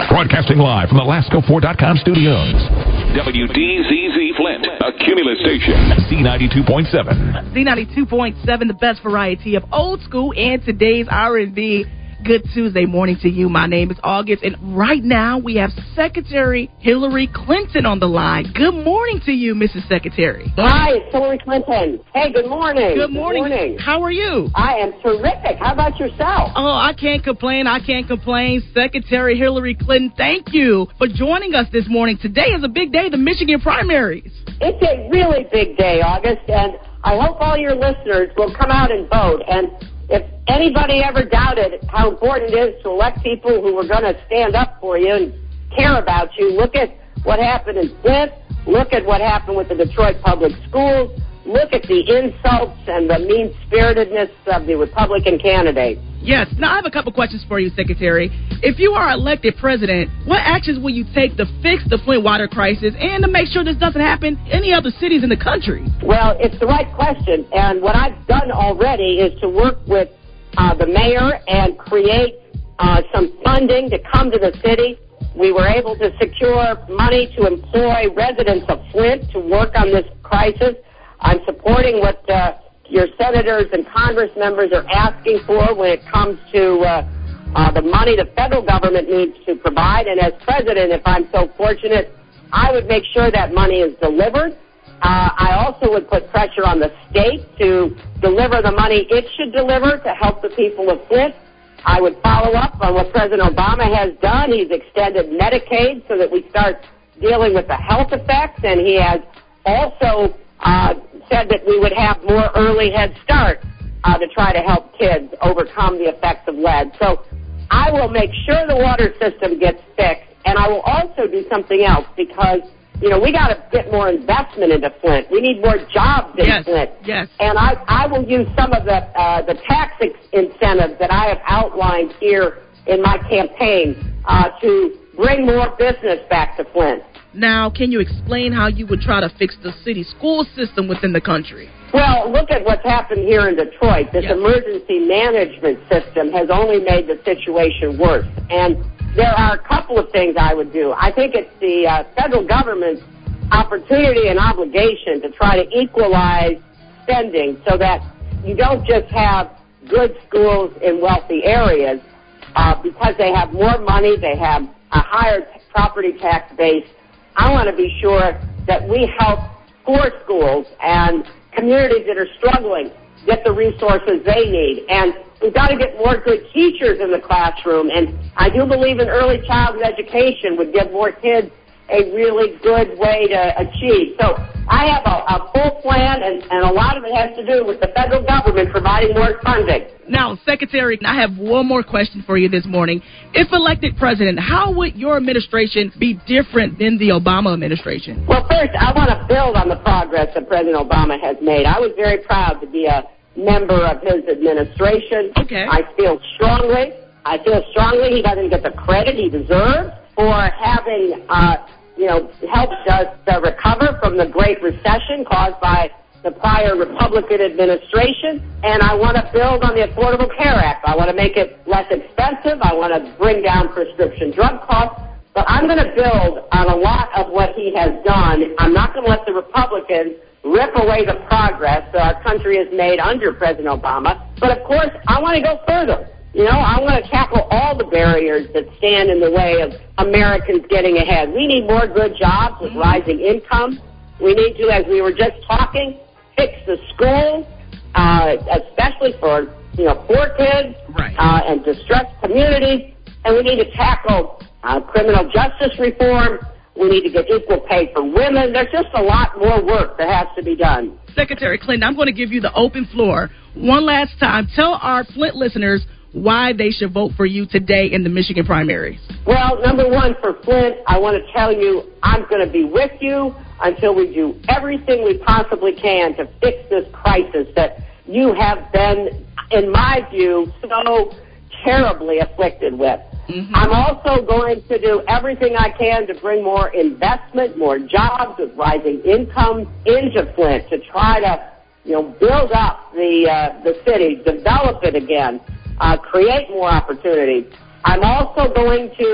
Broadcasting live from the LascoFord.com studios. WDZZ Flint, a Cumulus station. Z92.7. Z92.7, the best variety of old school and today's R&B. Good Tuesday morning to you. My name is August, and right now we have Secretary Hillary Clinton on the line. Good morning to you, Mrs. Secretary. Hi, it's Hillary Clinton. Hey, good morning. Good morning. How are you? I am terrific. How about yourself? Oh, I can't complain. Secretary Hillary Clinton, thank you for joining us this morning. Today is a big day, the Michigan primaries. It's a really big day, August, and I hope all your listeners will come out and vote. And if anybody ever doubted how important it is to elect people who are going to stand up for you and care about you, look at what happened in Flint. Look at what happened with the Detroit Public Schools. Look at the insults and the mean-spiritedness of the Republican candidate. Yes. Now, I have a couple questions for you, Secretary. If you are elected president, what actions will you take to fix the Flint water crisis and to make sure this doesn't happen in any other cities in the country? Well, it's the right question. And what I've done already is to work with the mayor and create some funding to come to the city. We were able to secure money to employ residents of Flint to work on this crisis. I'm supporting what your senators and Congress members are asking for when it comes to the money the federal government needs to provide. And as president, if I'm so fortunate, I would make sure that money is delivered. I also would put pressure on the state to deliver the money it should deliver to help the people of Flint. I would follow up on what President Obama has done. He's extended Medicaid so that we start dealing with the health effects, and he has also said that we would have more early Head Start to try to help kids overcome the effects of lead. So I will make sure the water system gets fixed, and I will also do something else because, you know, we got to get more investment into Flint. We need more jobs in Flint. Yes. And I will use some of the tax incentives that I have outlined here in my campaign to bring more business back to Flint. Now, can you explain how you would try to fix the city school system within the country? Well, look at what's happened here in Detroit. This emergency management system has only made the situation worse. And there are a couple of things I would do. I think it's the federal government's opportunity and obligation to try to equalize spending so that you don't just have good schools in wealthy areas because they have more money, they have a higher property tax base. I want to be sure that we help poor schools and communities that are struggling get the resources they need. And we've got to get more good teachers in the classroom. And I do believe in early childhood education would give more kids a really good way to achieve. So I have a full plan, and a lot of it has to do with the federal government providing more funding. Now, Secretary, I have one more question for you this morning. If elected president, how would your administration be different than the Obama administration? Well, first, I want to build on the progress that President Obama has made. I was very proud to be a member of his administration. Okay. I feel strongly he doesn't get the credit he deserves for having helped us recover from the Great Recession caused by the prior Republican administration. And I want to build on the Affordable Care Act. I want to make it less expensive. I want to bring down prescription drug costs. But I'm going to build on a lot of what he has done. I'm not going to let the Republicans rip away the progress that our country has made under President Obama. But, of course, I want to go further. You know, I want to tackle all the barriers that stand in the way of Americans getting ahead. We need more good jobs with rising income. We need to, as we were just talking, fix the schools, especially for, poor kids and distressed communities. And we need to tackle criminal justice reform. We need to get equal pay for women. There's just a lot more work that has to be done. Secretary Clinton, I'm going to give you the open floor. One last time, tell our Flint listeners why they should vote for you today in the Michigan primaries. Well, number one, for Flint, I want to tell you I'm going to be with you until we do everything we possibly can to fix this crisis that you have been, in my view, so terribly afflicted with. Mm-hmm. I'm also going to do everything I can to bring more investment, more jobs with rising income into Flint to try to, build up the city, develop it again, create more opportunities. I'm also going to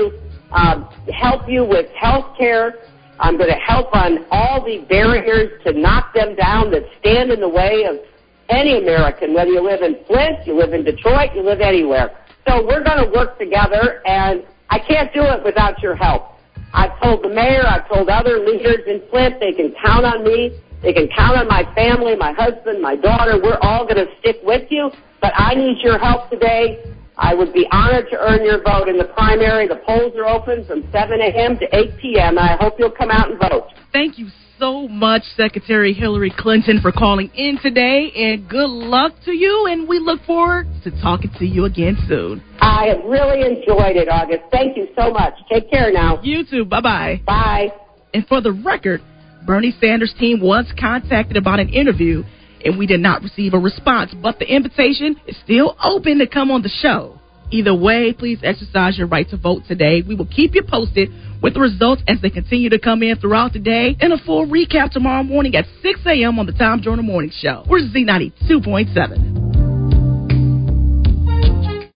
help you with health care. I'm going to help on all the barriers to knock them down that stand in the way of any American, whether you live in Flint, you live in Detroit, you live anywhere. So we're going to work together, and I can't do it without your help. I've told the mayor, I've told other leaders in Flint they can count on me. They can count on my family, my husband, my daughter. We're all going to stick with you, but I need your help today. I would be honored to earn your vote in the primary. The polls are open from 7 a.m. to 8 p.m. I hope you'll come out and vote. Thank you so much, Secretary Hillary Clinton, for calling in today, and good luck to you, and we look forward to talking to you again soon. I have really enjoyed it, August. Thank you so much. Take care now. You too. Bye-bye. Bye. And for the record, Bernie Sanders' team was contacted about an interview, and we did not receive a response, but the invitation is still open to come on the show. Either way, please exercise your right to vote today. We will keep you posted with the results as they continue to come in throughout the day, and a full recap tomorrow morning at 6 a.m. on the Tom Joyner Morning Show. We're Z92.7.